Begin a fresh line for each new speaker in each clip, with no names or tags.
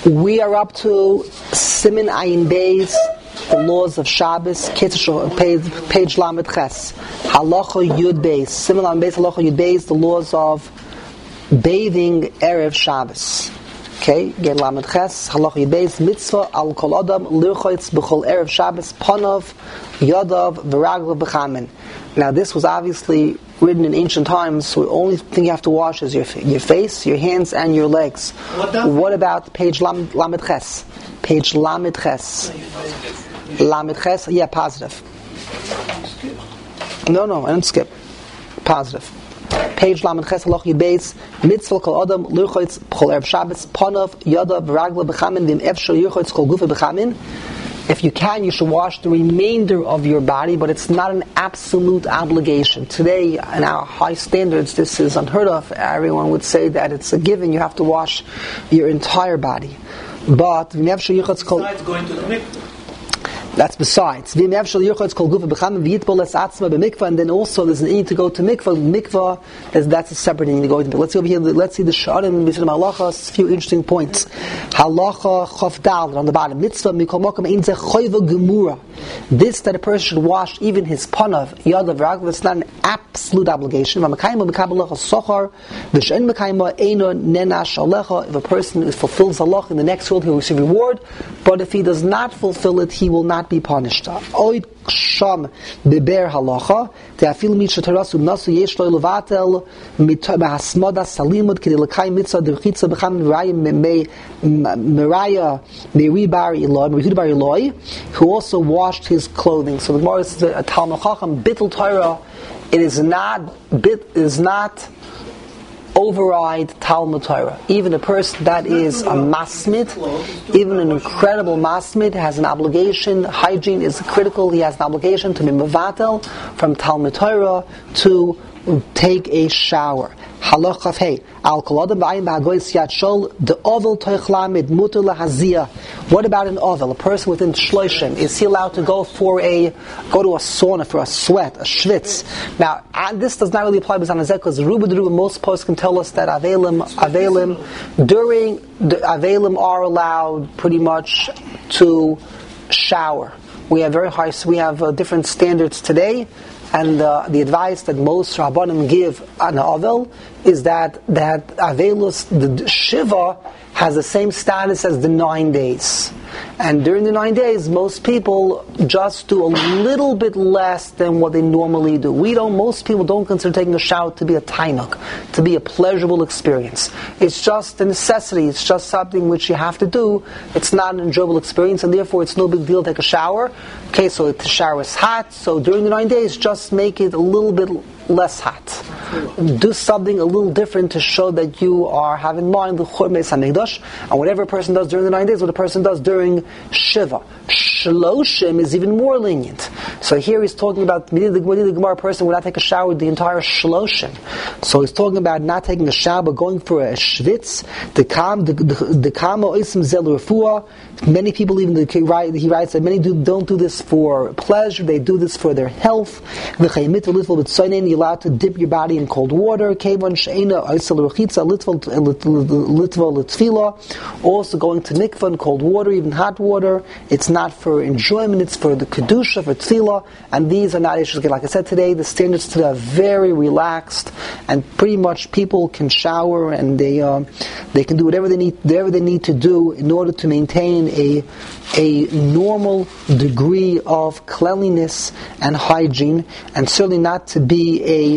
We are up to Siman Ayin Beis, the laws of Shabbos, page Lamed Ches, Halacha Yud Beis, Siman Ayin Beis, Halacha Yud Beis, the laws of bathing Erev Shabbos. Okay, get Lamed Ches, Halacha Yud Beis, Mitzvah al Kol Adam Lirchotz B'chol Erev Shabbos, Panov, Yadav, V'raglav B'chamin. Now this was obviously written in ancient times, so the only thing you have to wash is your face, your hands, and your legs. What about page Lamed Ches? Page Lamed Ches. Lamed Ches, yeah, positive. No, I didn't skip. Positive. Page Lamed Ches, Halacha Yud Beis, Mitzvah Kol Adam Lirchotz B'chol Erev Shabbos, Panov, Yadav, V'raglav B'chamin, V'im Efshar Yirchotz Kol Gufa B'chamin. If you can, you should wash the remainder of your body, but it's not an absolute obligation. Today, in our high standards, this is unheard of. Everyone would say that it's a given, you have to wash your entire body. But besides
going to the mikveh.
That's besides. And then also there's a need to go to mikvah. That's a separate need to go to. Let's see over here. Let's see the Sha'arim, Halacha, a few interesting points. Halacha Chof Dal on the bottom. Mitzvah mikol mokum ein zeh choiva gemura. This that a person should wash even his panav, yadav, raglav. It's not an absolute obligation. If a person fulfills halach in the next world, he will receive reward. But if he does not fulfill it, he will not be punished. Oid sham beber halacha te'afil mit shetarasu nasu yesh lo levatel mit hasmada salimud k'dei l'kay mitzvah d'chitza b'cham meraya meribar eloi, who also washed his clothing. So the Gemara is a Talmud Chacham bittul Torah. It is not override Talmud Torah. Even a person that is a masmid, even an incredible masmid, has an obligation. Hygiene is critical. He has an obligation to be mevatel from Talmud Torah to take a shower. Halacha hey al kol adam b'ayin b'hagoyis yad shol the ovel toichlamid muter lahazia. What about an ovel? A person within shloshim, is he allowed to go to a sauna for a sweat, a schwitz? Now, this does not really apply to Zanazek because most posts can tell us that avelim are allowed pretty much to shower. We have different standards today. And the advice that most Rabbanim give on Avel is that Avelus, the Shiva, has the same status as the 9 days. And during the 9 days, most people just do a little bit less than what they normally do. Most people don't consider taking a shower to be a tainuk, to be a pleasurable experience. It's just a necessity. It's just something which you have to do. It's not an enjoyable experience, and therefore it's no big deal to take a shower. Okay, so the shower is hot, so during the 9 days, just make it a little bit less hot. Do something a little different to show that you are have in mind the Churmes HaMikdash, and whatever a person does during the 9 days, what a person does during Shiva. Shloshim is even more lenient. So here he's talking about the Gemara person would not take a shower the entire Shloshim. So he's talking about not taking a shower but going for a shvitz. The kama oisim zel refuah. Many people even he writes that many don't do this for pleasure. They do this for their health. You're allowed to dip your body in cold water. Also going to mikvah in cold water, even hot water. It's not for enjoyment, it's for the kedusha, for tefillah, and these are not issues. Like I said today, the standards today are very relaxed, and pretty much people can shower and they can do whatever they need to do in order to maintain a normal degree of cleanliness and hygiene, and certainly not to be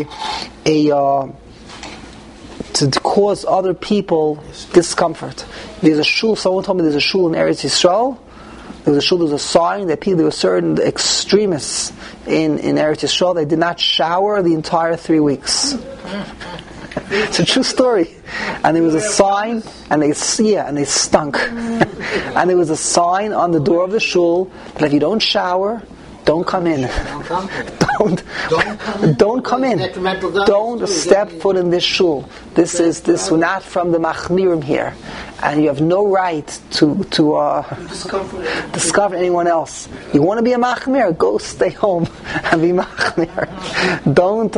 to cause other people discomfort. There's a shul. Someone told me there's a shul in Eretz Yisrael. There's a sign that there were certain extremists in Eretz Yisrael. They did not shower the entire 3 weeks. It's a true story. And there was a sign, and they stunk. And there was a sign on the door of the shul that if you don't shower, don't come in. don't come in. Don't step foot in this shul. This we're not from the Machmirim here, and you have no right to discover anyone else. You want to be a Machmir? Go stay home and be Machmir. Don't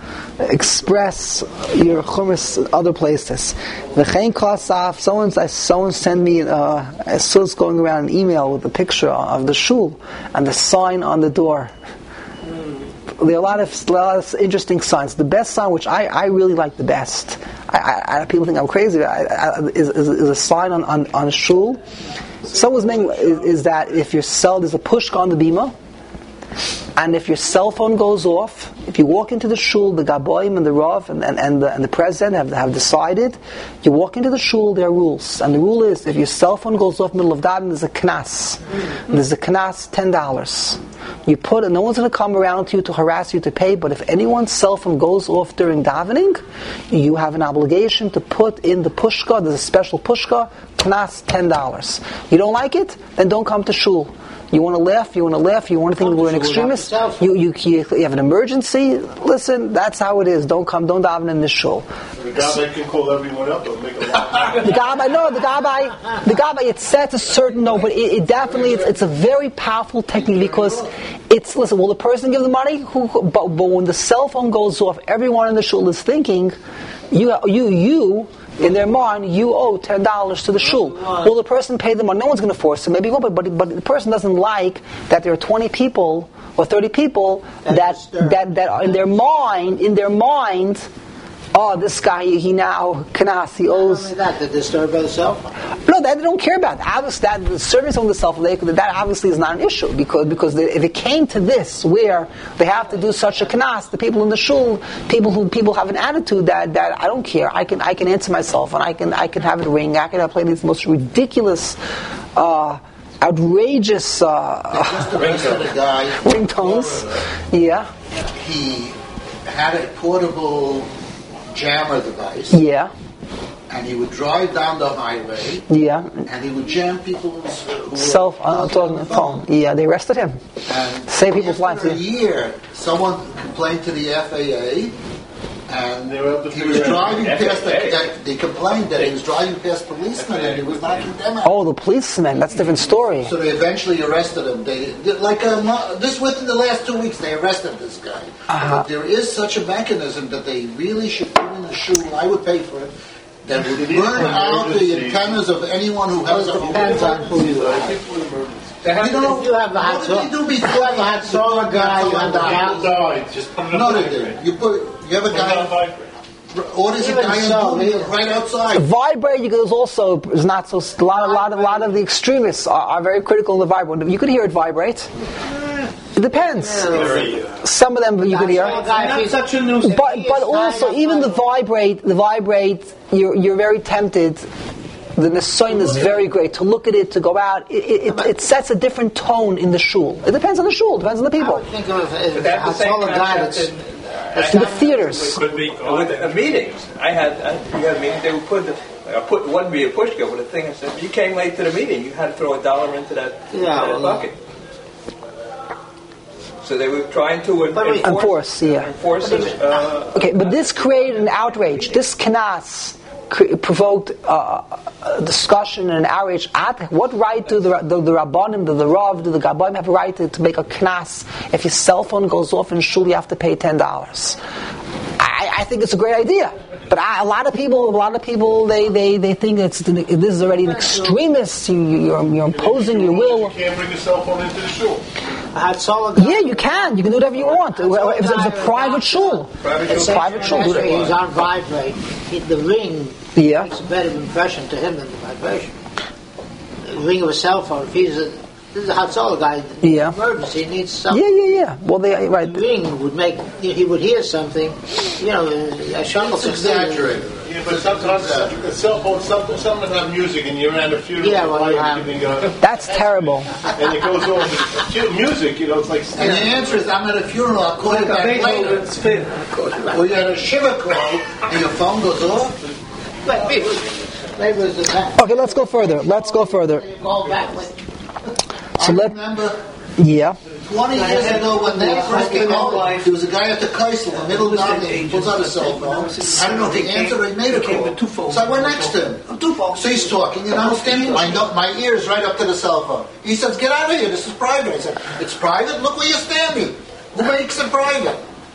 express your chumash other places. V'chein kasaf. Someone sent me I saw this going around an email with a picture of the shul and the sign on the door. There are a lot of interesting signs. The best sign, which I really like the best, people think I'm crazy, is a sign on a shul. Someone's making is that if your cell, there's a pushka on the bima, and if your cell phone goes off, if you walk into the shul, the gaboim and the rav and the president have decided, you walk into the shul, there are rules, and the rule is if your cell phone goes off in the middle of davening, there's a knas. There's a knas, $10. You put it, no one's going to come around to you to harass you to pay, but if anyone's cell phone goes off during davening, you have an obligation to put in the pushka, there's a special pushka, knas, $10. You don't like it? Then don't come to shul. You want to laugh, you want to think we're an extremist, you have an emergency, listen, that's how it is. Don't daven in this shul.
The gabbai can call everyone up and make a lot of
the gabbai, it sets a certain no, but it definitely, it's a very powerful technique because listen, will the person give the money? But when the cell phone goes off, everyone in the shul is thinking, you in their mind, you owe $10 to the shul. Will the person pay the money? No one's going to force him. Maybe he will, but the person doesn't like that there are 20 people or 30 people that are in their mind. Oh, this guy, he now knas, he owes.
Not only that, they're disturbed by the cell phone.
No, that they don't care about. Obviously, that the service on the cell phone, that obviously is not an issue because if it came to this, where they have to do such a knas, the people in the shul, people have an attitude that I don't care. I can answer myself and I can have it ring. I can play these most ridiculous. Outrageous ringtones. Yeah.
He had a portable jammer device.
Yeah.
And he would drive down the highway.
Yeah.
And he would jam people's
talking on the phone. Yeah, they arrested him.
And
save people's lives.
After a year, someone complained to the FAA. And he was driving past they complained that he was driving past policemen and he was knocking them out.
Oh, the policemen, that's a different story.
So they eventually arrested him. This within the last 2 weeks they arrested this guy. But there is such a mechanism that they really should put in a shul, I would pay for it, that would burn out the antennas of anyone who has a
depends on who you are.
You have the hot solar guy on the house. No, they did. You have a guy. Orders a guy right outside.
Vibrate. There's also is not so. A lot of the extremists are very critical of the vibrate. You could hear it vibrate. It depends. Some of them you could hear. But also even the vibrate. You're very tempted. The Nisayon is very great. To look at it, to go out, it sets a different tone in the shul. It depends on the shul, it depends on the people.
I would think of it as a guy that's
in the theaters.
Could be with meetings. We had a meeting. They would put one be a pushka with a thing and said, "You came late to the meeting. You had to throw $1 into that bucket." So they were trying to enforce.
Okay, but this created an outrage. This knas provoked a discussion and an outrage. What right do the Rabbanim, the Rav, do the Gabaim have a right to make a knas? If your cell phone goes off in shul, you have to pay $10. I think it's a great idea. But a lot of people, they think this is already an extremist. You're imposing your will.
You can't bring a cell phone into the shul.
Yeah, you can. You can do whatever you want. If it's a private shul. It's a private shul.
He's on vibrate. The ring makes a better impression to him than the vibration. The ring of a cell phone. If this is a Hatzalah guy. Emergency, he needs something.
Yeah. Well, the
ring would make. He would hear something. A shuttle.
It's exaggerated. Yeah, but sometimes a cell phone, someone have music and you're at a funeral.
That's terrible.
And it goes over music, it's like.
And the answer is, I'm at a funeral. I'll call you back later. Or you're at a shiva call and your phone goes off. Maybe it was the time.
Okay, let's go further.
Call back.
So Yeah.
20 years ago, when that first came out, there was a guy at the Kaisel, in the middle of the night, he pulls out a cell phone. I don't know if he answered or he made a call. So I went next to him. So he's talking, and I'm standing, my ear's right up to the cell phone. He says, "Get out of here, this is private." I said, "It's private? Look where you're standing. Who makes it private?"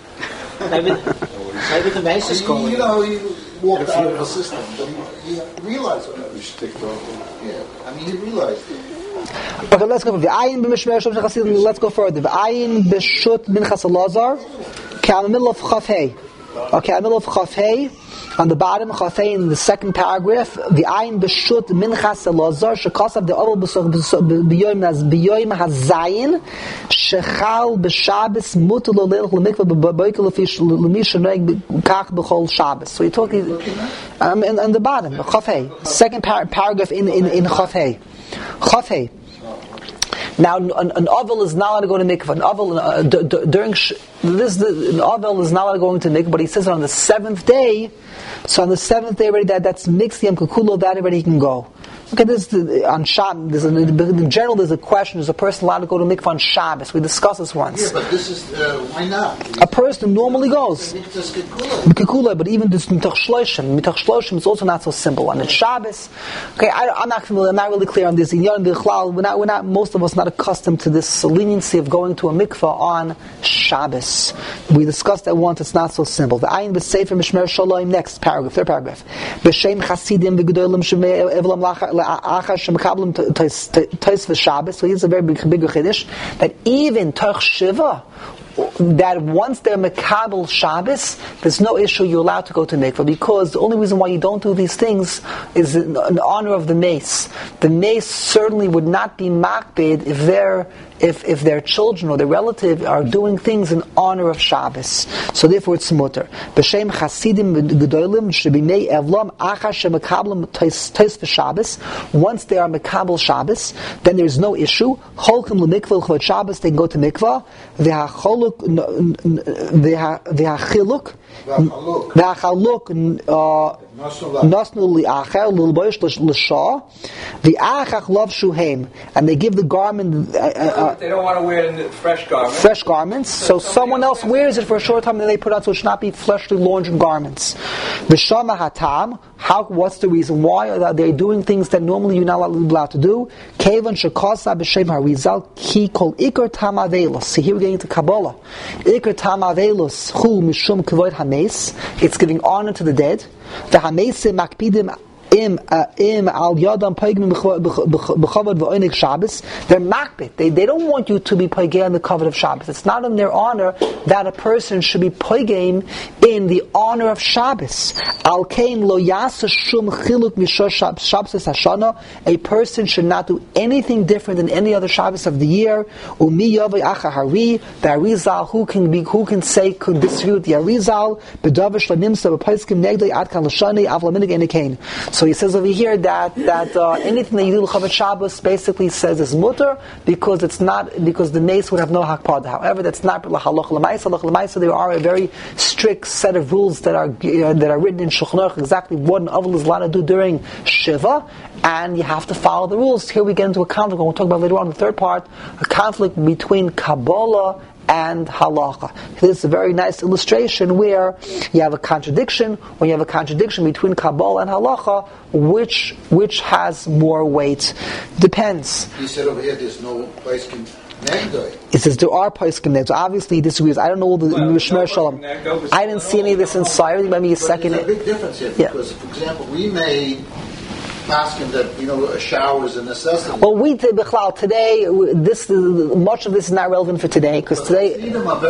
Maybe the mace is calling.
You know, he walked out of the system, but he realized it. Yeah, I mean, he realized it.
Okay, let's go for the Ayin b'mishmer Shom Chassidim. Let's go further. The Ayin b'shut minchas Elazar. Okay, on the middle of Chaf Hei. Okay, on the middle of Chaf Hei, on the bottom of Chaf Hei, in the second paragraph, the Ayin b'shut minchas Elazar shekasav the oval b'yoyim hazayin shechal b'Shabbos mutal l'leilach l'mikvah b'boikel l'fish l'mish noeg kach b'chol Shabbos. So you're talking on the bottom of Chaf Hei, second paragraph in Chaf Hei. Chaf Hei. Now, an oval is not allowed to go to mikvah. An oval during an oval is not allowed to go into mikvah. But he says that on the seventh day. So on the seventh day already, that's mixed yom kukulo. That already he can go. Okay, on Shabbos. In general, there's a question: is a person allowed to go to mikvah on Shabbos? We discussed this once.
Yeah, but this is why not?
A person normally goes. Kekula, but even this mitach shloshim is also not so simple. And it's Shabbos. Okay, I'm not familiar. I'm not really clear on this. We're not. Most of us not accustomed to this leniency of going to a mikvah on Shabbos. We discussed that once. It's not so simple. The ayin b'sefer mishmer shalom. Next paragraph, third paragraph. B'shem chasidim v'gedolim shemei evlam achar shemekablim tois v'Shabbos. So here's a very big chiddush that even Toch Shiva, that once they're Mekabel Shabbos, there's no issue you're allowed to go to mikvah, because the only reason why you don't do these things is in honor of the mace. The mace certainly would not be makbid if their children or their relative are doing things in honor of Shabbos. So therefore it's mutter. B'shem chasidim gedolim shebimei evlam achar shemekablim tois v'Shabbos. Once they are Mekabel Shabbos, then there's no issue. Holkim l'mikvah l'chvod Shabbos, they can go to mikvah. V'hachiluk nasnu li'achar l'boish l'shah v'achach love shuheim, and they give the garment.
They don't want to wear fresh garments.
Fresh garments. So someone else wears it for a short time, and then they put it on, so it should not be freshly laundered garments. V'shama hatam. What's the reason why are they doing things that normally you're not allowed to do? Kevan shekasa b'shem harizal ki kol ikar tam avelus. See, here we're getting into Kabbalah. Ikar tam avelus hu mishum kavod hames. It's giving honor to the dead. The hames makpidim im al yadam paigim b'chavod v'oinik Shabbos. They're makbid. They don't want you to be paigim in the kavod of Shabbos. It's not in their honor that a person should be paigim in the honor of Shabbos. Al kein lo yasa shum chiluk mishor Shabbos hashana. A person should not do anything different than any other Shabbos of the year. Umi yavei achahari. The Arizal who can say could dispute the Arizal b'davish lanimsa b'paiskim negdei adkan l'shani avlaminig enikain. So he says over here that anything that you do l'chavet Shabbos basically says is mutter, because the mace would have no hakpada. However, that's not l'halach l'maisa. L'maisa, there are a very strict set of rules that are written in Shulchan Aruch exactly what an oval is allowed to do during Shiva, and you have to follow the rules. Here we get into a conflict. We'll talk about later on in the third part, a conflict between Kabbalah and halacha. This is a very nice illustration where you have a contradiction. When you have a contradiction between Kabbalah and halacha, which has more weight? Depends.
He said over here there's no place can negdoi.
It says there are poskim negdoi. So obviously he disagrees. I don't know all the Shmer Shalom. I didn't see any of this inside. Give me a second.
There's a big difference here, because for example, we may asking that a shower is a necessity.
Well, we did Bichlal today. Much of this is not relevant for today, because today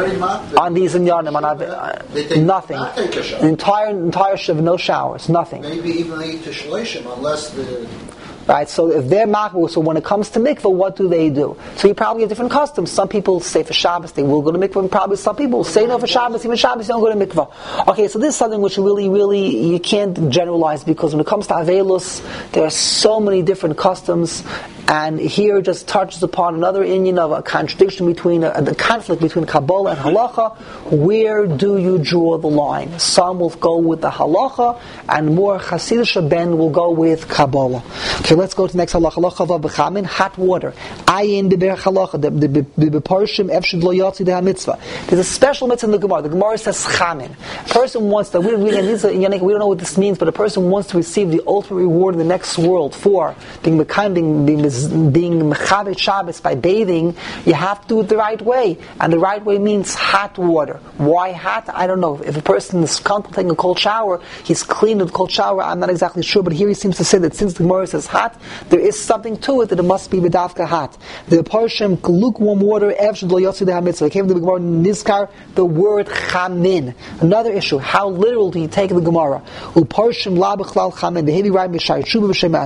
on these inyanim, nothing.
Not take a shower.
The entire shiv, no showers, nothing.
Maybe even eat to shalashim unless the.
Right, so if they're makbul, so when it comes to mikvah, what do they do? So you probably have different customs. Some people say for Shabbos they will go to mikvah, and probably some people say no for Shabbos, even Shabbos they don't go to mikvah. Okay, so this is something which really, you can't generalize, because when it comes to Avelus, there are so many different customs, and here it just touches upon another inyan of a contradiction between, the conflict between Kabbalah and Halacha. Where do you draw the line? Some will go with the Halacha, and more Hasidic Ben will go with Kabbalah. Okay, let's go to the next halacha. Halacha vav b'chamin, hot water. Ayin b'berach halacha, the b'parshim efshid lo yatsi deha mitzvah. There's a special mitzvah in the Gemara. The Gemara says chamin. A person wants to, we don't know what this means, but a person wants to receive the ultimate reward in the next world for being mechavet Shabbos by bathing. You have to do it the right way. And the right way means hot water. Why hot? I don't know. If a person is comfortable taking a cold shower, he's clean with a cold shower, I'm not exactly sure, but here he seems to say that since the Gemara says hot, there is something to it that it must be b'davka hot. The Parshim, lukewarm water, Evshad lo yotzi deha mitzvah. Came to the Gemara Nizkar, the word chamin. Another issue, how literal do you take the Gemara? Uparshim la b'chlal chamin. The heavy right mishai tshuva b'shem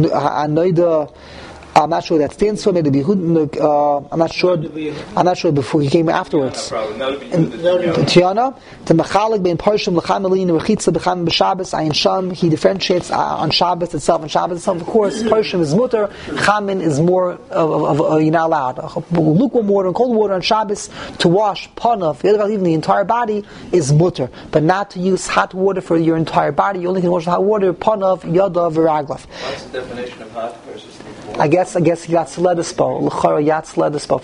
I'm not sure that stands for maybe I'm not sure before he came afterwards. Tiana, the Mechalik bein Parshim l'chamelin rechitza b'cham b'Shabbos ayin sham. He differentiates on Shabbos itself. On Shabbos itself, of course, Parshim is mutter. Chamin is more of you're not allowed. Lukewarm water and cold water on Shabbos to wash panav, even the entire body is mutter, but not to use hot water for your entire body. You only can wash hot water panav, yada, v'raglav.
What's the definition of hot versus lukewarm?
I guess Yatz Ledispo, L'chara Yatz Ledispo.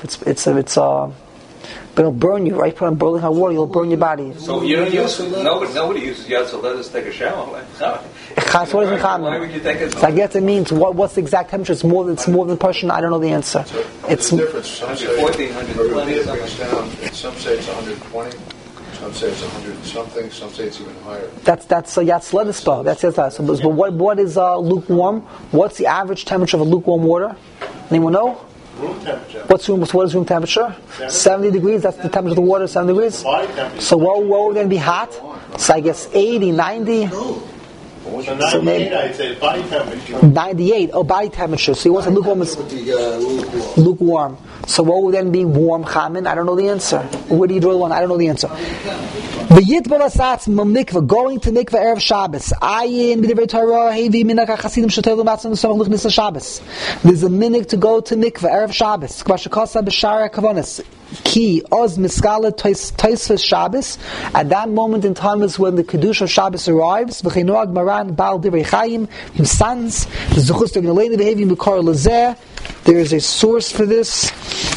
But it'll burn you, right? Put on boiling hot water, you'll burn your body.
So you don't use nobody uses Yatz Ledis to take a shower. Why would you take it?
So I guess it means what's the exact temperature? It's more than Persian. I don't know the answer.
It's different. Some say
1400.
Some say it's 120. Some say it's 100 and something. Some say it's even higher.
That's Yatz Ledispo. That's it. So, but what is lukewarm? What's the average temperature of a lukewarm water? Anyone know?
Room temperature.
What is room temperature? 70 degrees. That's the temperature of the water. 70 degrees. So what would then be hot? So I guess 80, 90.
So maybe I'd say body temperature.
98. Oh, body temperature. So you want to lukewarm is lukewarm. So what would then be warm chamin? I don't know the answer. Where do you draw the one? I don't know the answer. V'yitbol asatz mikvah, going to mikvah erev Shabbos. Ayin b'divrei Torah hevi minak hachasidim shotelu matzon l'somach l'chnis Shabbos. There's a minik to go to mikvah erev Shabbos. K'ma shekasa b'shara kavonis. Ki oz miskala toisves Shabbos. At that moment in time is when the kedusha of Shabbos arrives. V'chinoag maran bal divrei chayim. His sons. Zuchus tegnoleni v'hevi mikor lezeh. There is a source for this.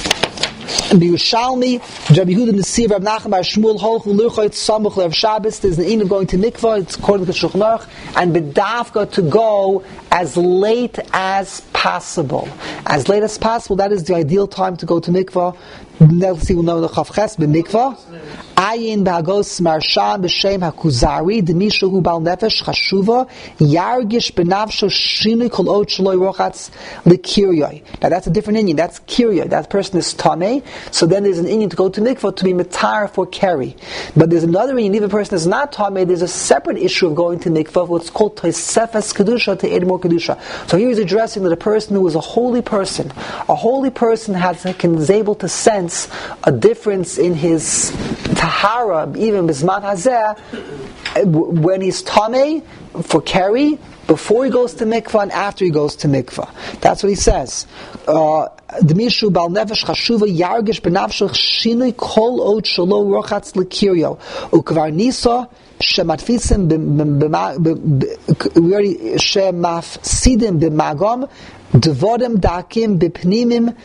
B'Yushalmi, Rabbi Yehuda Nesiv, Rabbi Nachman Bar Shmuel, Holchu L'Urchoyt Samuch Lev Shabbos. There's an end of going to mikvah. It's according to Shulchan Aruch, and b'davka to go as late as possible. As late as possible. That is the ideal time to go to mikvah. Let's see, we'll know the Chavches b'mikvah. Ayin b'hagos marshan b'shem hakuzari d'mishu hu bal nefesh chashuva yargish b'navsho shinu kol ot shaloi rochatz l'kiryoi. Now that's a different inyan. That's kiryoi. That person is tamei. So then there's an inyan to go to mikvah to be mitar for keri. But there's another inyan. If a person is not tamei, there's a separate issue of going to mikvah, what's called tosefes kedusha, to add more kedusha. So here he's addressing that a person who is a holy person is able to sense a difference in his tahara, even bisman hazeh, when he's tamei for keri, before he goes to mikvah and after he goes to mikvah. That's what he says. D'mishu bal nefesh chashuva yargish b'nafsho shinui kol od shelo rochatz l'kiryo ukvar nisa shematfisim shemafsidim b'magom devodim dakim b'pnimim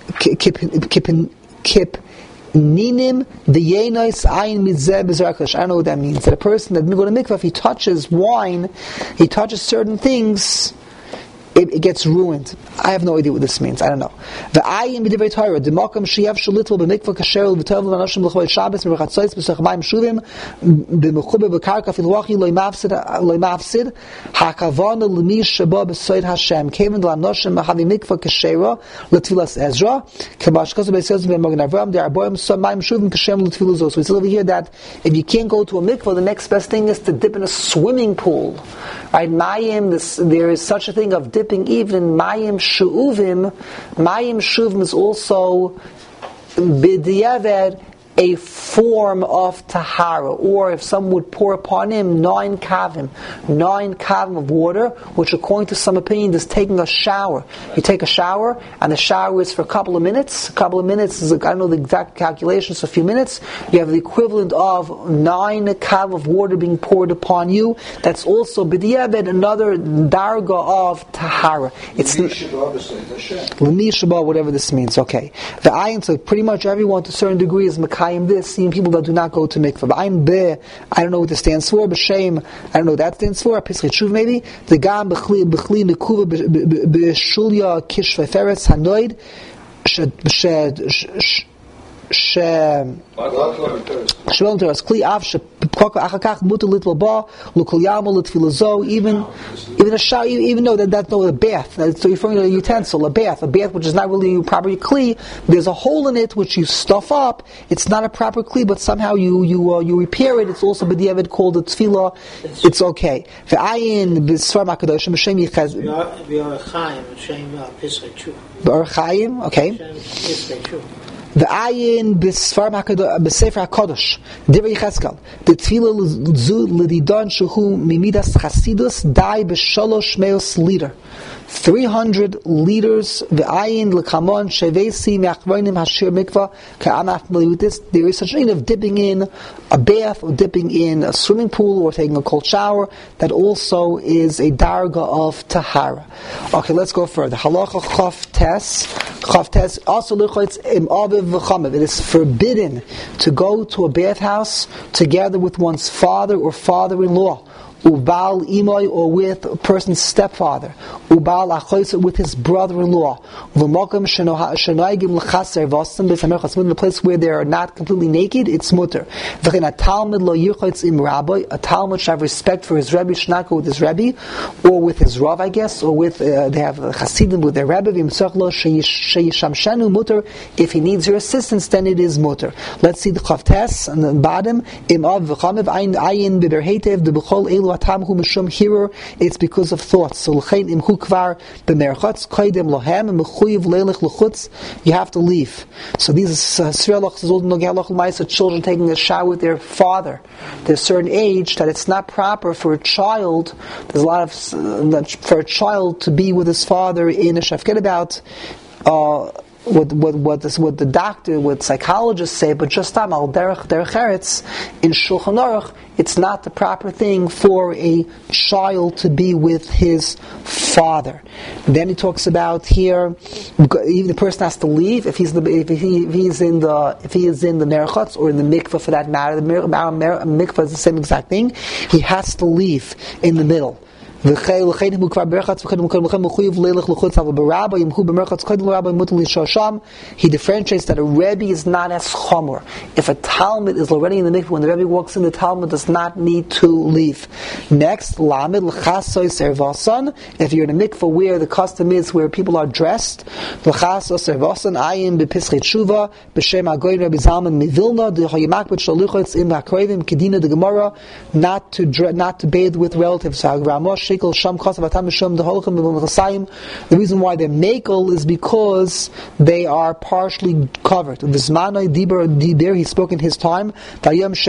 Ninim v'yenois ayin mitzeh b'zeraklash. I don't know what that means. That a person that go to mikvah, if he touches wine, he touches certain things, it gets ruined. I have no idea what this means. I don't know. V'ayin b'divrei Torah d'makam sheyav shulitol b'mikvah kasher v'tov l'anashim l'chovei Shabbos m'rachatzoyis b'sechmayim shuvim b'mechuber b'karka filwachi loy mafsid hakavana l'mi sheba b'soyd Hashem kevin l'anoshim m'havi mikvah kashera l'tfilas Ezra k'mashkos b'yisrael b'mogen Avram de'arboim somayim shuvim kashem l'tfilas Zos. So we see over here that if you can't go to a mikvah, the next best thing is to dip in a swimming pool. Right? Mayim, there is such a thing of dipping even mayim shu'uvim. Mayim shu'uvim is also b'diavad a form of tahara, or if someone would pour upon him 9 kavim of water, which according to some opinion is taking a shower. You take a shower, and the shower is for a couple of minutes. A couple of minutes is, I don't know the exact calculations, a few minutes. You have the equivalent of 9 kav of water being poured upon you. That's also b'diavad, another darga of tahara. It's l'mi shaba, whatever this means. Okay, the ayin, so pretty much everyone to a certain degree is makayim this, seeing people that do not go to mikvah. Ayin be, I don't know what this stands for. B'shem, I don't know what that stands for. Pesach shuv maybe. The gam b'chli nekuva b'shulya kishveferetz hanoid even even a shower, even though that's not a bath, that's referring to a utensil, a bath which is not really proper kli. There's a hole in it which you stuff up. It's not a proper kli, but somehow you repair it. It's also b'diavad called a tefillah. It's okay. V'ayin b'svar makadoshim b'shem yichaz b'archaim. Okay. The ayin b'sfar b'sefer hakadosh divrei Yechezkel the tefillah zu l'didon shehu mimidas chasidus dai b'shalosh meos liter 300 liters. The ayin l'kamon shevesi me'achronim hashir mikvah. I'm not familiar with this. There is such a thing of dipping in a bath or dipping in a swimming pool or taking a cold shower. That also is a darga of tahara. Okay, let's go further. Halacha chaf tes. Also l'chotz im aviv v'chamev. It is forbidden to go to a bathhouse together with one's father or father-in-law. Ubal imoy, or with a person's stepfather. Ubal achois, with his brother-in-law. V'mokum shenoigim l'chaser v'osam b'samerchas, in the place where they are not completely naked, it's mutter. V'chein a talmud lo yirchotz im rabbi, a talmud should have respect for his rebbe, shnaka with his rebbe, or with his rav, I guess, or with they have chasidim with their rebbe. V'imtzach lo sheyishamshenu mutter. If he needs your assistance, then it is mutter. Let's see the chavtes on the bottom. Im av v'chamev ayin b'berhetev the b'chol elu. It's because of thoughts. So you have to leave. So these are children taking a shower with their father. There's a certain age that it's not proper for a child. There's a lot of for a child to be with his father in a shaf. Forget about what the doctor, what psychologists say, but just al derech eretz in Shulchan Aruch, it's not the proper thing for a child to be with his father. And then he talks about here, even the person has to leave if he is in the nerchutz or in the mikveh for that matter. The mikveh is the same exact thing. He has to leave in the middle. He differentiates that a Rebbe is not as chomer. If a Talmud is already in the mikveh, when the Rebbe walks in, the Talmud does not need to leave. Next, if you're in a mikveh where the custom is where people are dressed, not to bathe with relatives. The reason why they're makel is because they are partially covered. He spoke in his time. He says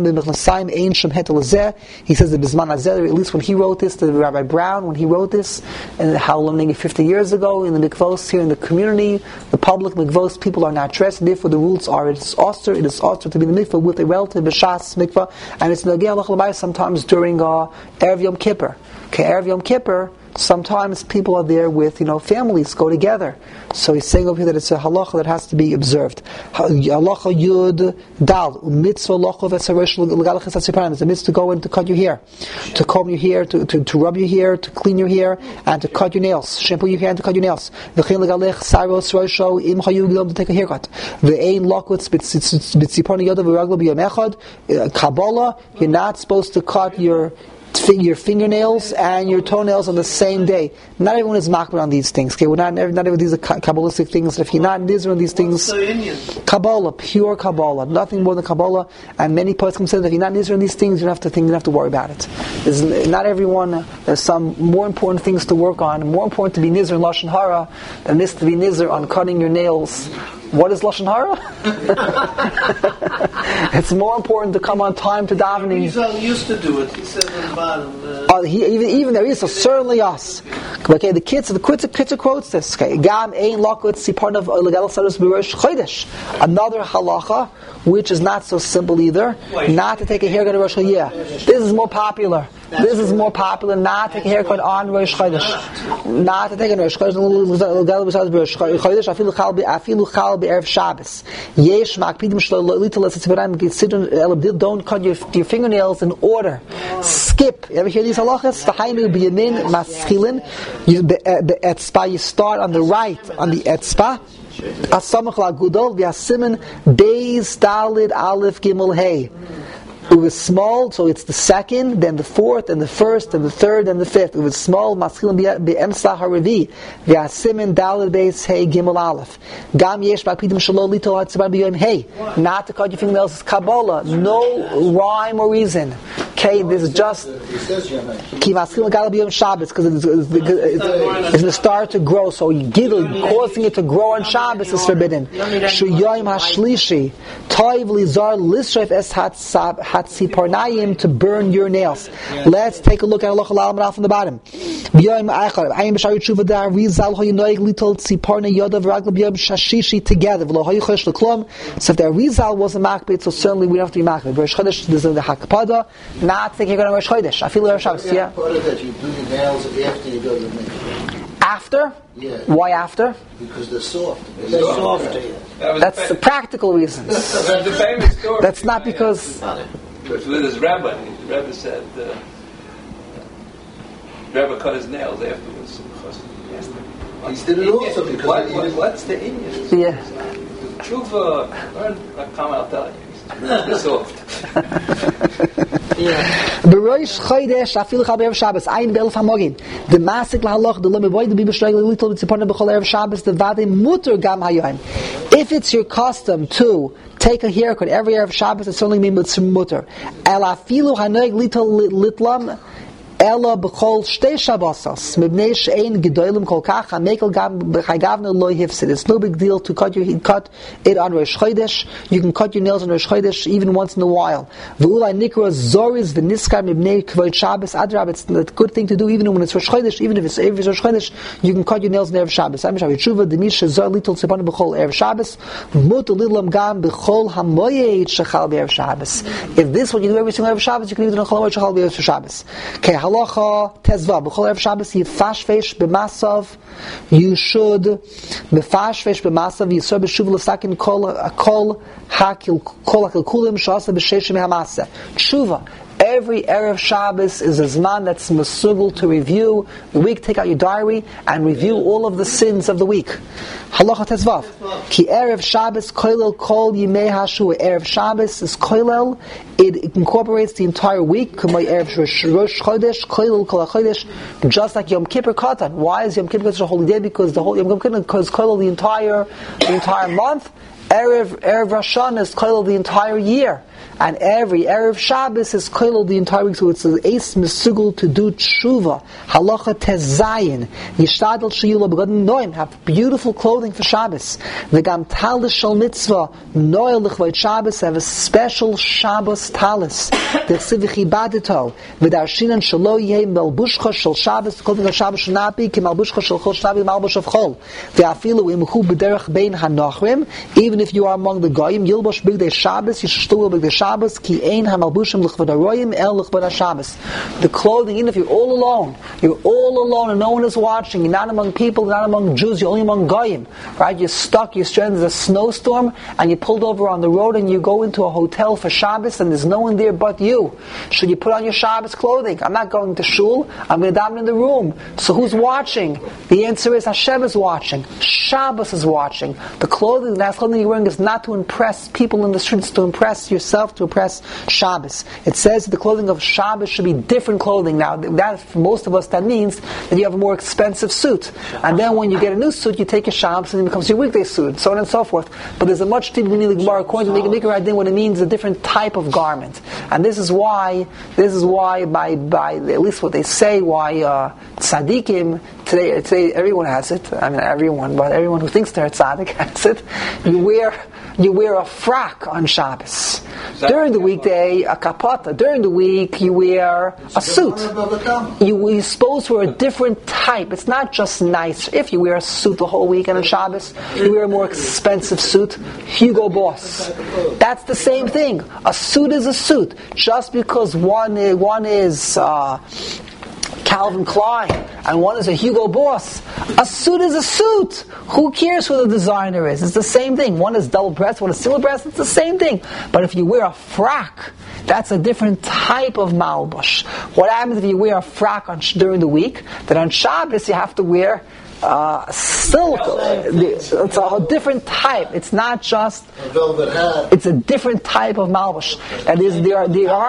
that at least when he wrote this, the Rabbi Brown, when he wrote this, and how long, maybe 50 years ago, in the mikvos here in the community, the public mikvos, people are not dressed, and therefore the rules are it is osur to be in the mikvah with a relative b'shas mikvah, and it's nageh lachlabay sometimes during Erev Yom Kippur. Okay, Erev Yom Kippur, sometimes people are there with, families go together. So he's saying over here that it's a halacha that has to be observed. Halacha yud dal, mitzvah halacha v'saresh l'galachas hasiparim. It's a mitzvah to go in to cut your hair, to comb your hair, to rub your hair, to clean your hair, and to cut your nails. Shampoo your hair and to cut your nails. V'chein l'galech saros roisho im chayu yom to take a haircut. V'ein lakutz b'tzipon yodav v'raglo b'yom echad. Kabbalah, you're not supposed to cut your your fingernails and your toenails on the same day. Not everyone is makbid on these things. Okay, not everyone these are Kabbalistic things. If you're not Nizr on these things, Kabbalah, pure Kabbalah, nothing more than Kabbalah. And many poskim say that if you're not Nizr on these things, you don't have to worry about it. Not everyone. There's some more important things to work on. More important to be Nizr in Lashon Hara than this to be Nizr on cutting your nails. What is Lashon Hara? It's more important to come on time to davening.
Rizal used to do it. He said on the bottom.
Even there is, so certainly us. Okay, the Kitzur quotes this. Okay, Gam ein lakut sipart of legal status b'rosh chodesh. Another halacha, which is not so simple either. Not to take a haircut on Rosh Hashanah. This is more popular. Not to take a haircut on Rosh Chodesh. Not to take a Rosh Chodesh. Afilu chal be'erev Shabbos. Yesh makpidim shlo little as it's don't cut your fingernails in order. Skip. You ever hear these halachas? V'hainu b'yamin maschilin. You start on the right, on the etzpa. Asamach la'gudol v'asimin beis dalid aleph gimel hey. It was small, so it's the second, then the fourth, and the first, and the third, and the fifth. It was small, maschilin be'emsa haravi, v'asimin dalid beis hey gimel aleph. Gam yesh ba'pidim shalo lito ha'tzibar b'yom hey. Not to cut your fingernails is Kabbalah. No rhyme or reason. Okay, this is just ki maschilin gal b'yom Shabbos, because it's going to start to grow. So causing it to grow on Shabbos is forbidden. Shuyayim hashlishi toiv lizar lisref es hatziparnayim, to burn your nails. Let's take a look at halacha la'al from the bottom. Together. So if the Arizal was a makbid, so certainly we have to be makbid. Rosh Chodesh, this is the hakpada. Not thinking you're going to Rosh Chodesh. I feel Rosh Shabbos. Yeah.
Part of that, you do your nails after you go to the mikveh.
After?
Yeah.
Why after?
Because they're soft.
They're softer.
That's the practical reasons.
That's the famous story.
That's not because.
With his rabbi, the rabbi said, Rabbi cut his nails afterwards.
He did it also because
what's the Indian?
Yeah.
Tshuva, come I'll tell you. They're soft.
B'rosh Chodesh afilu chal be'erev Shabbos ayin be'elef hamogin the masik lahalach the lo mevoid the b'shtreig little b'tziparna b'chol erev Shabbos the vade muter gam hayoyim. If it's your custom to take a haircut every erev Shabbos, it's certainly means muter. El afilu hanoig little litlam Ella b'chol shtei Shabbosas mibnei she'ein gedolim kol kach hamekel gam b'chaygavna lo hifsid. It's no big deal to cut it on Rosh Chodesh. You can cut your nails on Rosh Chodesh even once in a while. V'ulai nikra zoris v'niskar mibnei kvod Shabbos adrab. It's a good thing to do even when it's Rosh Chodesh. Even if it's Rosh Chodesh, you can cut your nails on Erev Shabbos. I'm Shabbat Tshuva demish zor little tzipana b'chol Erev Shabbos muter lidlam gam b'chol hamoyed shechal b'Erev Shabbos. If this what you do every single Erev Shabbos, you can even do chol shechal b'Erev Shabbos. Okay. Halacha tezva b'chol erev Shabbos yifashvesh b'masav. You should b'fashvesh b'masav yisor b'shuv l'sakin kol hakil kulim shasa b'sheshim hamasa. Tshuva. Every Erev Shabbos is a zman that's masugul to review the week. Take out your diary and review all of the sins of the week. Halacha tezvav. Ki Erev Shabbos koilel kol yimei hashua. Erev Shabbos is koilel. It incorporates the entire week. K'may Erev Rosh Chodesh koilel kol hachodesh. Just like Yom Kippur Katan. Why is Yom Kippur such a holy day? Because the whole Yom Kippur is koilel the entire month. Erev Rosh Hashanah is koilel the entire year. And every Erev Shabbos is koilel the entire week, so it's an eis mesugul to do tshuva. Halacha tezayin. Yishtadel sheyula begotten noim. Have beautiful clothing for Shabbos. V'gam talis shal mitzvah noel l'chvayt Shabbos. Have a special Shabbos talis. D'chsiv v'chibadito. V'darshinan shalo yeh melbushcha shal Shabbos. The clothing of Shabbos should not be ki melbushcha shal chol shnabi malbush of chol. V'afilu imchu b'derech bein hanachrim. Even if you are among the goyim, yilbosh b'gdei Shabbos. You should still b'gdei Shabbos ki ein hamalbushim l'chvadaroyim el l'chvada Shabbos. The clothing, even if you're all alone and no one is watching, you're not among people, you're not among Jews, you're only among goyim, right? You're stuck, you're stranded, there's a snowstorm, and you pulled over on the road and you go into a hotel for Shabbos and there's no one there but you. Should you put on your Shabbos clothing? I'm not going to shul, I'm going to daven in the room. So who's watching? The answer is Hashem is watching. Shabbos is watching. The clothing, that's clothing you you're wearing is not to impress people in the streets, to impress yourself, to impress Shabbos. It says the clothing of Shabbos should be different clothing. Now, that for most of us, that means that you have a more expensive suit. And then when you get a new suit, you take your Shabbos and it becomes your weekday suit, so on and so forth. But there's a much deeper meaning of the Gemara, according to make a idea what it means, a different type of garment. And this is why by at least what they say, why tzaddikim, today everyone has it. I mean, everyone, but everyone who thinks they're a tzaddik has it. You wear a frock on Shabbos. During the weekday, a kapata. During the week, you wear a suit. You're supposed to wear a different type. It's not just nice. If you wear a suit the whole weekend on Shabbos, you wear a more expensive suit. Hugo Boss. That's the same thing. A suit is a suit. Just because one is Calvin Klein and one is a Hugo Boss, a suit is a suit. Who cares who the designer is? It's the same thing. One is double breast, one is single breast. It's the same thing. But if you wear a frock, that's a different type of malbush. What happens if you wear a frock during the week? Then on Shabbos you have to wear silk. It's a different type. It's not just
a velvet hat.
It's a different type of malbush. That is, there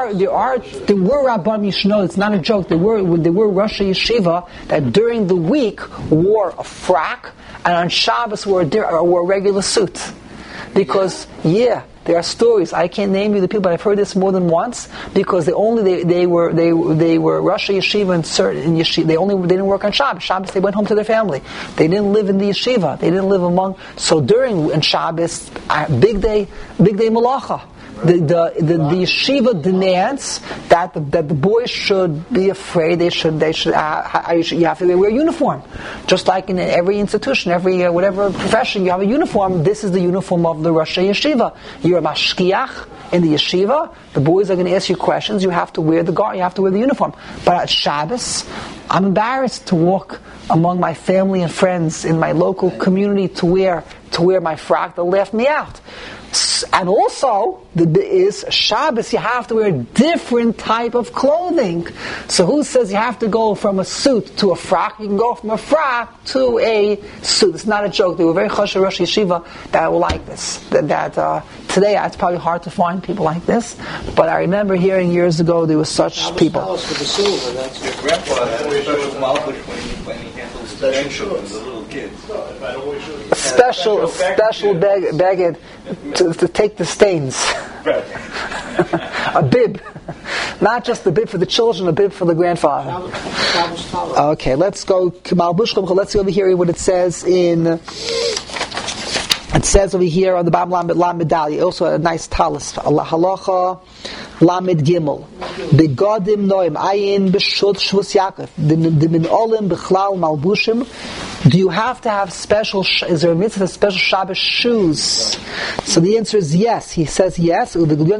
were Rabbanim, you should know, it's not a joke. There were Rosh Yeshiva that during the week wore a frock and on Shabbos wore a regular suit. Because there are stories. I can't name you the people, but I've heard this more than once. Because they were Rosh Yeshiva in yeshiva. They didn't work on Shabbos. Shabbos they went home to their family. They didn't live in the yeshiva. They didn't live among. So during Shabbos, big day malacha. The yeshiva demands that the boys should be afraid. You have to wear a uniform, just like in every institution, every whatever profession. You have a uniform. This is the uniform of the Rosh Yeshiva. You're a mashkiach in the yeshiva. The boys are going to ask you questions. You have to wear the guard. You have to wear the uniform. But at Shabbos, I'm embarrassed to walk among my family and friends in my local community to wear my frock. They'll laugh me out. And also, is Shabbos, you have to wear a different type of clothing. So who says you have to go from a suit to a frock? You can go from a frock to a suit. It's not a joke. They were very chashuv Rosh Yeshiva that were like this. Today it's probably hard to find people like this, but I remember hearing years ago there were such people.
For the silver, that's
your grandpa had a special malbush when he handled the grandchildren, the little kids.
Special bagged to take the stains. A bib. Not just the bib for the children, a bib for the grandfather. Okay, let's go to Malbush. Let's see over here what it says in... It says over here on the bottom Lamed Medallia, also a nice talis. Halacha Lamed Gimel. Begodim noim ayin b'shut shvus Yaakov. Dimin olim b'chlal malbushim. Do you have to have special? Is there a mitzvah special Shabbos shoes? So the answer is yes. He says yes. What degree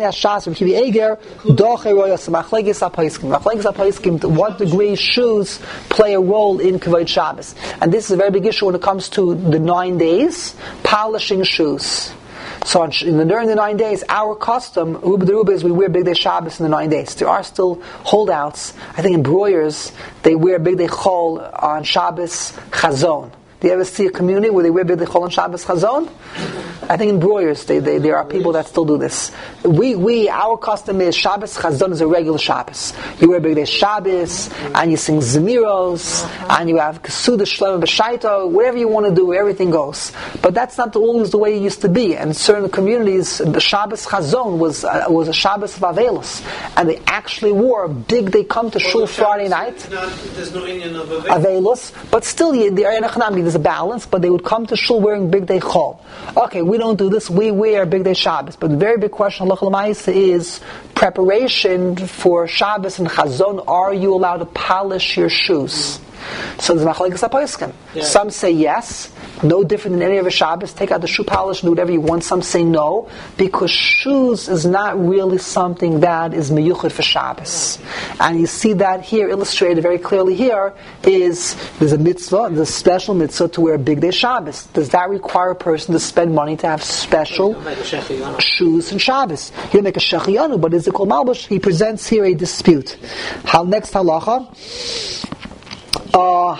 shoes play a role in Kavod Shabbos? And this is a very big issue when it comes to the 9 days, polishing shoes. So during the 9 days, our custom, Ruba Deruba, is we wear Big Day Shabbos in the 9 days. There are still holdouts. I think in Breuer's, they wear Big Day Chol on Shabbos Chazon. Do you ever see a community where they wear Big Day Chol on Shabbos Chazon? I think in Breuer's, there are people that still do this. Our custom is Shabbos Chazon is a regular Shabbos. You wear Big Day Shabbos, and you sing Zemiros, and you have Kesuda Shlomo B'Shaito, whatever you want to do, everything goes. But that's not always the way it used to be. And in certain communities, the Shabbos Chazon was a Shabbos of Avelos, and they actually wore they come to Shul Friday night.
There's no Indian of
Avelos, but still there's a balance, but they would come to Shul wearing Big Day Chol. Okay, we don't do this, we wear Big Day Shabbos. But the very big question, Halacha L'Maisa, is preparation for Shabbos and Chazon. Are you allowed to polish your shoes? So there's Machlekes HaPoskim. Some say yes, no different than any other Shabbos. Take out the shoe polish and do whatever you want. Some say no, because shoes is not really something that is meyuchad for Shabbos. And you see that here illustrated very clearly here there's a mitzvah, there's a special mitzvah to wear Big Day Shabbos. Does that require a person to spend money to have special shoes and Shabbos? He'll make a shechiyanu, but is it called malbush? He presents here a dispute. Next halacha.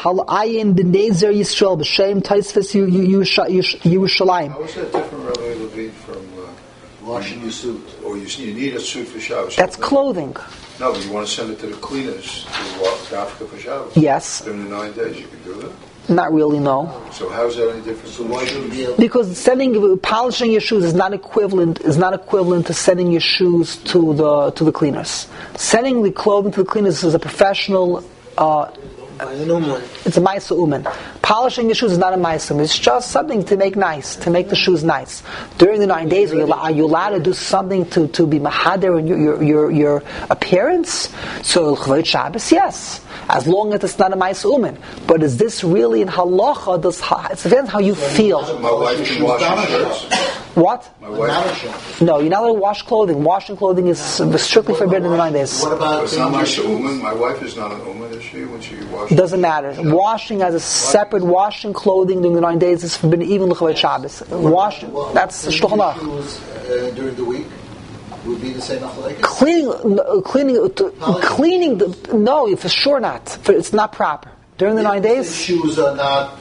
Halayin b'nezer Yisrael b'shem Taisves Yerushalayim.
I wish that different Rabbi would be
feet from
Washing your suit.
or you need a suit for Shabbos.
That's clothing.
No, but you want to send it to the cleaners to Africa for Shabbos.
Yes.
During the 9 days, you can do that.
Not really, no.
So how's that any different from
Why shouldn't be able
Because polishing your shoes is not equivalent to sending your shoes to the cleaners. Sending the clothing to the cleaners is a professional. It's a ma'isa umen. Polishing your shoes is not a ma'isa. It's just something to make nice, to make the shoes nice. During the 9 days, are you allowed to do something to be mahader in your appearance? So Chavoid Shabbos, yes, as long as it's not a ma'isa umen. But is this really in halacha? It depends how you feel.
My wife can wash her shirts.
What?
My wife.
No, you're not allowed to wash clothing. Washing clothing is strictly forbidden in the 9 days.
What about
It's not
things
my
you
woman. My wife is not an woman, is she? When she washes.
It doesn't matter. Washing as a separate washing clothing during the 9 days is forbidden even l'chavod Shabbos. Washing, that's Shulchan Aruch.
shoes during the week would be the same machlokes?
Cleaning. No, for sure not. It's not proper during the 9 days.
Shoes are not.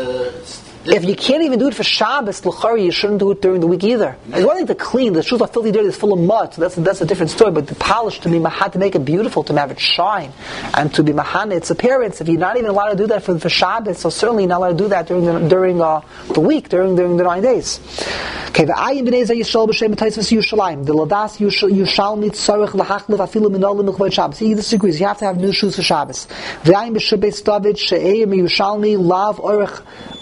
If you can't even do it for Shabbos, l'chari, you shouldn't do it during the week either. It's one thing to clean. The shoes are filthy, dirty, it's full of mud. So that's a different story. But the polish, to be mahat, to make it beautiful, to have it shine, and to be mahan its appearance. If you're not even allowed to do that for Shabbos, so certainly you're not allowed to do that during the week, during the 9 days. Okay, v'ayin b'nei zeh Yisrael b'shem b'taisvus Yerushalayim. The ladas Yerushalmi tzarich l'hachlif afilu minolim l'chvod Shabbos. He disagrees. You have to have new shoes for Shabbos. V'ayin b'shem beis David she'eir Yerushalmi lav orach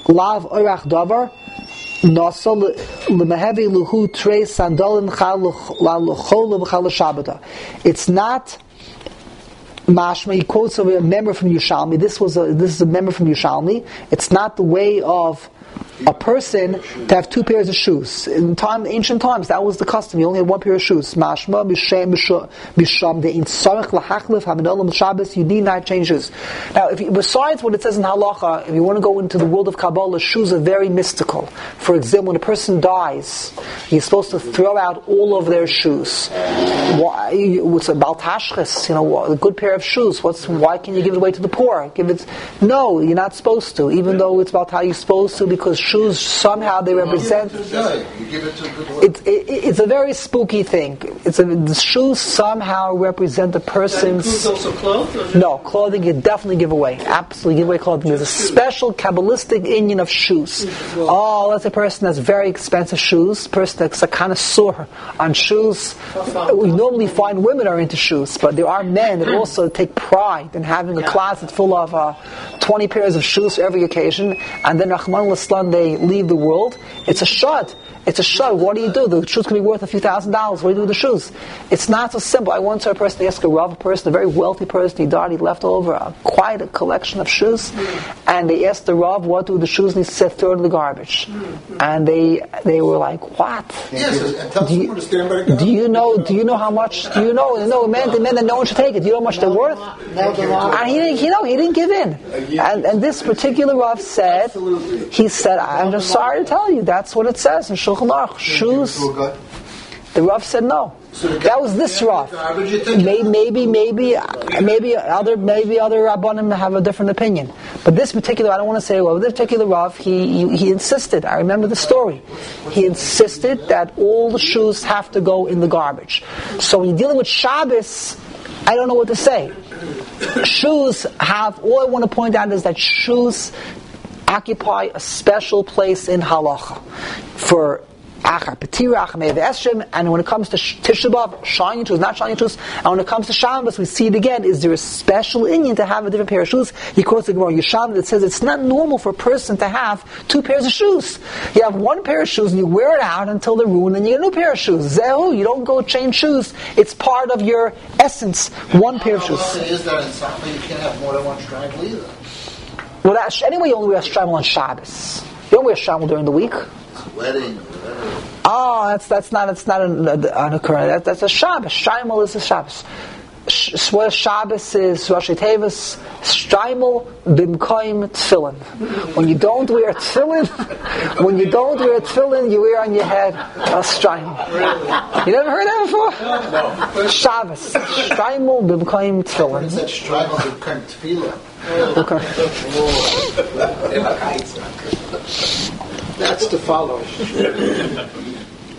davar nasa l'mehevi luhu trei sandalin chal l'chol l'chal l'shabbata. It's not mashma. He quotes a member from Yerushalmi. This is a member from Yerushalmi. It's not the way of a person to have two pairs of shoes. In ancient times, that was the custom. You only had one pair of shoes. Mashma, b'sham, de'in tzarech l'hachlif, haminolam Shabbos, you need not change shoes. Now, besides what it says in halacha, if you want to go into the world of Kabbalah, shoes are very mystical. For example, when a person dies, he's supposed to throw out all of their shoes. What's a bal tashchis, a good pair of shoes. Why can you give it away to the poor? No, you're not supposed to, even though it's about how you're supposed to, because shoes somehow they represent. It's a very spooky thing. The shoes somehow represent the person's.
Shoes also clothes?
No, clothing you definitely give away. Absolutely give away clothing. There's a special Kabbalistic inyan of shoes. That's a person that's very expensive shoes. Person that's a connoisseur on shoes. We normally find women are into shoes, but there are men that also take pride in having a closet full of 20 pairs of shoes for every occasion, and then Rahman al-Islam, they leave the world. It's a shud. It's a shud. What do you do? The shoes can be worth a few $1,000s. What do you do with the shoes? It's not so simple. I once heard a person ask a Rav person, a very wealthy person, he died, he left over quite a collection of shoes, and they asked the Rav, what do with the shoes? And he said, throw it in the garbage. And they were like, what?
Yes, and tell someone to stand by the
Do you know how much? Do you know men that no one should take it? Do you know how much they're worth? And he didn't give in. And this particular Rav said, I'm just sorry to tell you, that's what it says in Shulchan Aruch. Shoes. The Rav said no. That was this Rav. Maybe other Rabbanim have a different opinion. But this particular, I don't want to say, this particular Rav, he insisted. I remember the story. He insisted that all the shoes have to go in the garbage. So when you're dealing with Shabbos, I don't know what to say. Shoes all I want to point out is that shoes occupy a special place in halacha for Achar Petira, Achar Me'ev Esrim, and when it comes to Tisha B'Av, shiny shoes, not shiny shoes, and when it comes to Shabbos, we see it again, is there a special inyan to have a different pair of shoes? He quotes the Gemara Yeshav that says it's not normal for a person to have two pairs of shoes. You have one pair of shoes and you wear it out until they're ruined, and you get a new pair of shoes. Zehu, you don't go change shoes. It's part of your essence, one pair of shoes.
Is that in Sapa you can't have more than one straggler either?
Well, anyway, you only wear a straggler on Shabbos. You don't wear a straggler during the week.
Wedding.
That's not an occurrence. That's a Shabbos. Shaimal is a Shabbos. What Shabbos is Rosh Tevis. Shaimal bimkoim tefillin. When you don't wear tefillin, you wear on your head a shaimal. You never heard that before? No. Shabbos. Shaimal bimkoim tefillin.
It's that shaimal bimkoim tefillin.
That's to follow.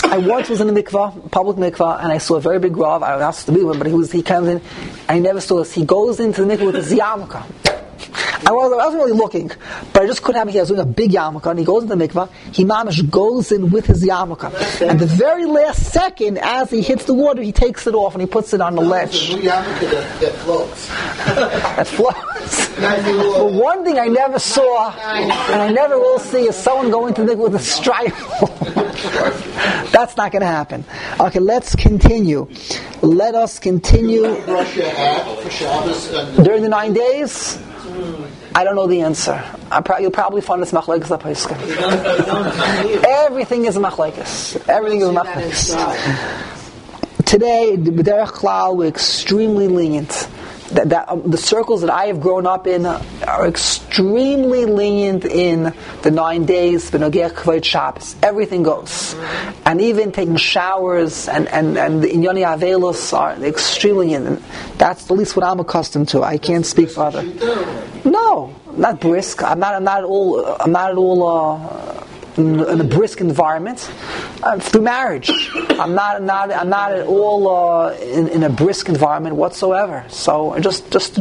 I once was in a mikvah, public mikvah, and I saw a very big rav. I asked the big one, but he comes in, and I never saw this. He goes into the mikvah with his yarmulke. I wasn't really looking, but I just couldn't have him. He was doing a big yarmulke, and he goes into the mikvah. He mamash goes in with his yarmulke, and the very last second, as he hits the water, he takes it off and he puts it on the ledge.
It's a new yarmulke that floats.
That floats. But one thing I never saw, and I never will see, is someone going to the mikvah with a stripe. That's not going to happen. Okay, let's continue. Let us continue.
Brush your hat for Shabbos
During the 9 days? I don't know the answer. You'll probably find it's machlekes l'paiskim. Everything is machlekes. Everything is machlekes. Today, b'derech klal, we're extremely lenient. The circles that I have grown up in are extremely lenient in the 9 days. B'nogeh kavod Shabbos, everything goes, and even taking showers and the inyoni avelos are extremely lenient. That's the least what I'm accustomed to. I can't speak for other. No, not brisk. I'm not at all. In a brisk environment, through marriage, I'm not at all in a brisk environment whatsoever. So just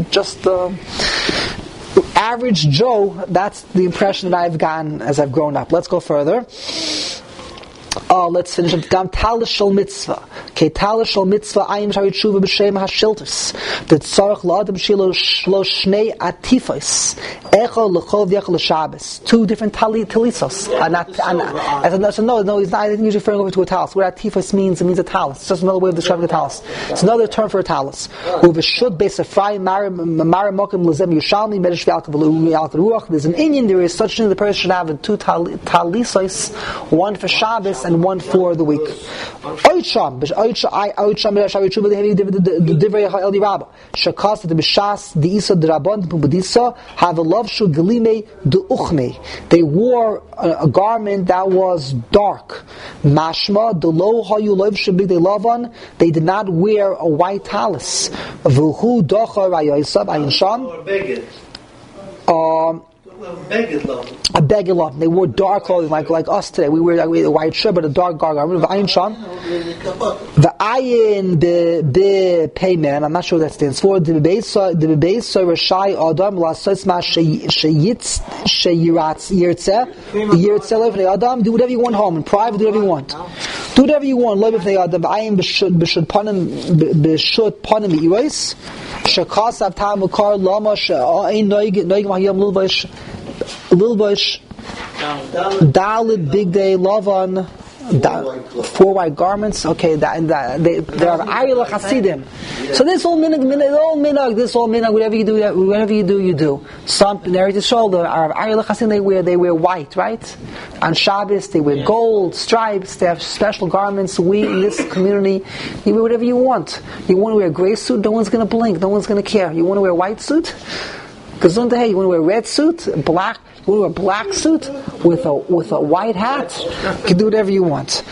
average Joe. That's the impression that I've gotten as I've grown up. Let's go further. Let's finish up. Gam Talis Shel Mitzvah. Okay, Talis Shel Mitzvah. Ayim Shari Tshuva B'Shem HaShiltus. The Tzarech L'Adam Shilo Shnei Atifos. Echol L'Chov Yechol L'Shabbos. 2 different talisos. No, he's not. I think he's referring over to a talis. What Atifos means, it means a talis. It's just another way of describing a talis. It's another term for a talis. Uveshud Beisafrai Maramokim L'Zem Yushalmi Medesh V'Alkav Ruach. There's an Indian. There is such thing. The person should have 2 talisos, one for Shabbos and one for the week. Oicham, Shakas the Bishas, the Isa the Rabban the Pubadisa have a love shu gelime de uchme. They wore a garment that was dark. Mashma the lo hayu lov shabig de lavan. They did not wear a white talis. Vuhu docha rayosab ayin sham. A beged love. They wore dark clothing like us today. We wear a white shirt, but a dark garment. The ayin be payman. I'm not sure what that stands for. The bebeisa rashai adam lasos ma sheyitz yirtze levnei adam. Do whatever you want home in private. Do whatever you want. Do whatever you want. Levnei adam. Ayin b'shud panim iros. Shakas avtam ukar lama she'ayin noig mahiyam lilvash Dalit big day lavan 4 white garments. Okay, they are Arila Hasidim. So this all minhag, whatever you do, you do. Some in Eretz Yisrael are Arila Hasidim. They wear white, right? On Shabbos they wear gold stripes. They have special garments. We in this community, you wear whatever you want. You want to wear a gray suit, no one's going to blink, no one's going to care. You want to wear a white suit? Because you want to wear a red suit, black. You want to wear a black suit with a white hat. You can do whatever you want.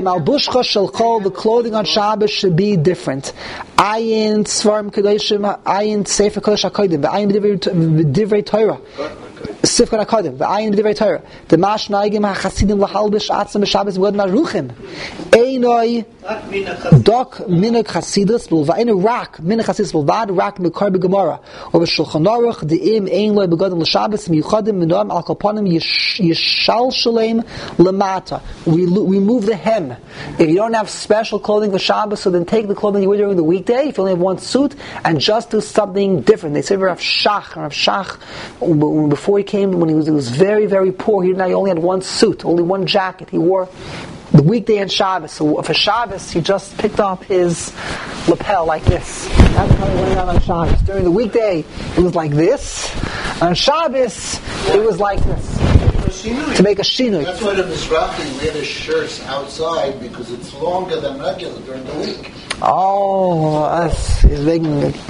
The clothing on Shabbos should be different. Ayin Svarim Kedoshim, Ayin Sefer Kodesh HaKodim, Ayin B'divrei Torah. Sifkar HaKodim, Ayin B'divrei Torah. The Mash Naigim HaChasidim L'Halbish Atzim B'Shabbos V'God Maruchim. Einoi Dok Minuk Chasidus V'Einu Rak Minuk Chasidus V'Vad Rak Mikar B'Gemara Over Shulchan Aruch De'im Ein Loi B'Godim L'Shabbos Miyuchadim Minoam Al Kolponim Yishal Shalem Lamata. We move the hem. If you don't have special clothing for Shabbos, so then take the clothing you wear during the weekday. If you only have one suit, and just do something different. They say Rav Shach, before he came, when he was very, very poor, he only had one suit, only one jacket. He wore the weekday and Shabbos. So for Shabbos, he just picked up his lapel like this. That's how he went out on Shabbos. During the weekday, it was like this. On Shabbos, it was like this. To make a shinui.
That's why the Mizrahi wear their shirts outside, because it's longer than regular during the week.
Oh, he's making it.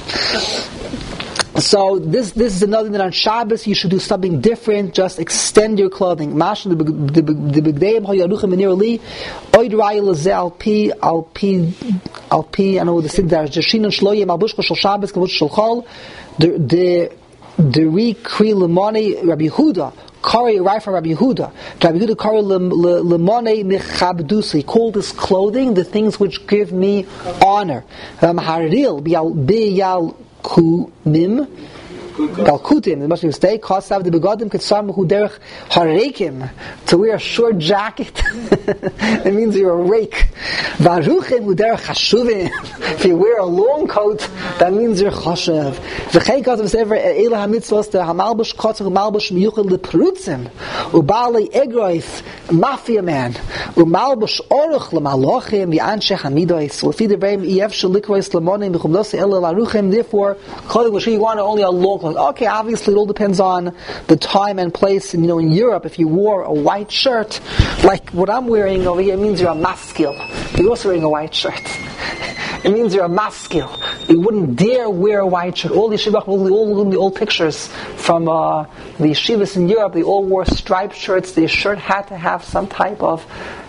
So this is another thing that on Shabbos you should do something different. Just extend your clothing. Mash the bigdeim hoyaruchem minirali oid rayil ze alpi. I know what the thing there is. Jashinon shloyim albushko shel Shabbos kavush shel chol. The rekri lemani Rabbi Yehuda Kari right from Rabbi Yehuda. Rabbi Yehuda Kari lemone mechabdusi. He called his clothing the things which give me honor. Maharil biyal kumim. Galkutim, it must be a mistake. Kosav the begodim kitsam hu derech harekim. To wear a short jacket, it means you're a rake. Varuchim hu derech hashuvim. If you wear a long coat, that means you're chashav. V'chei kosav sever eila hamitzvos the hamalbush kotzach malbush miyuchel leprutzim ubali egroif mafia man umalbush oruch lemalochim v'anshe hamidois lefi devarim iev shalikrois lemonim v'chumdos ela laruchim. Therefore, clothing which you want only a long. Okay, obviously it all depends on the time and place. And in Europe, if you wore a white shirt, like what I'm wearing over here, it means you're a maskil. You're also wearing a white shirt. It means you're a maskil. You wouldn't dare wear a white shirt. All the yeshivah, all the old pictures from the yeshivas in Europe, they all wore striped shirts. The shirt had to have some type of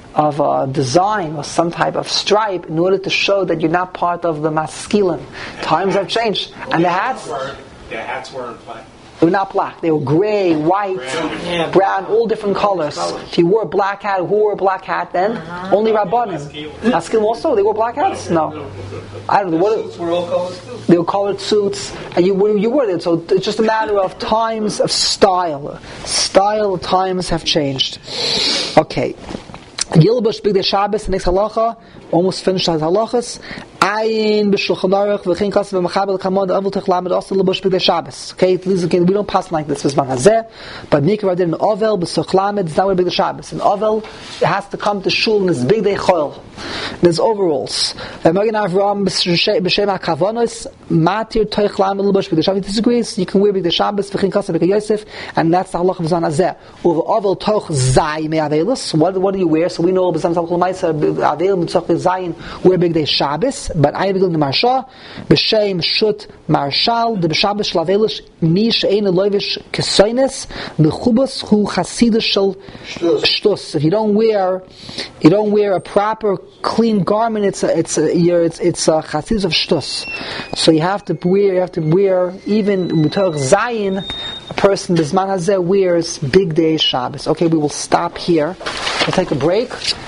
design or some type of stripe in order to show that you're not part of the maskilim. Times have changed. And the hats weren't black. They were not black. They were gray, white, brown, all different colors. If you wore a black hat, who wore a black hat then? Only Rabbanim. Maskilim also? They wore black hats? No. I don't know.
Suits were all colors too.
They were colored suits, and you wore it. So it's just a matter of times of style. Style times have changed. Okay. Yilbush Bigdei Shabbos, the next halacha, almost finished his halachas. Ayin b'shulchan aruch v'chein kasav v'machabel kamod avul techlamed also l'bush Bigdei Shabbos. Okay, we don't pass like this. V'zman hazeh, but mikra did an ovel b'sochlamed. It's not where Bigdei Shabbos. An ovel has to come to shul in his Bigdei Choil, in his overalls. Magen Avraham b'shem hakavonos matir techlamed l'bush Bigdei Shabbos. He disagrees. You can wear Bigdei Shabbos v'chein kasav v'chein Yosef, and that's the halacha v'zman hazeh. Uv ovel toch zay me'avelus. What do you wear? So we know b'zam tzalchul ma'isa avel mitzvah zayin wear Bigdei Shabbos. But I begin the Marsha b'shem shut marshal the b'Shabbos shlavelush mi she'ein lovish kesoines b'chubos hu chasidush shel shtus. If you don't wear a proper clean garment, it's a chasidus of shtus. So you have to wear even mutar zayin. A person b'zman hazeh wears Bigdei Shabbos. Okay, we will stop here. We'll take a break.